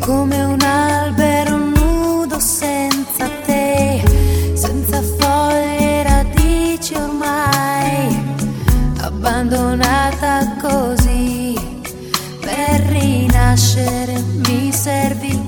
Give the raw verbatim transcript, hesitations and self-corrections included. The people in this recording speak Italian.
come un albero nudo senza te, senza foglie e radici ormai, abbandonata così. Per rinascere mi servi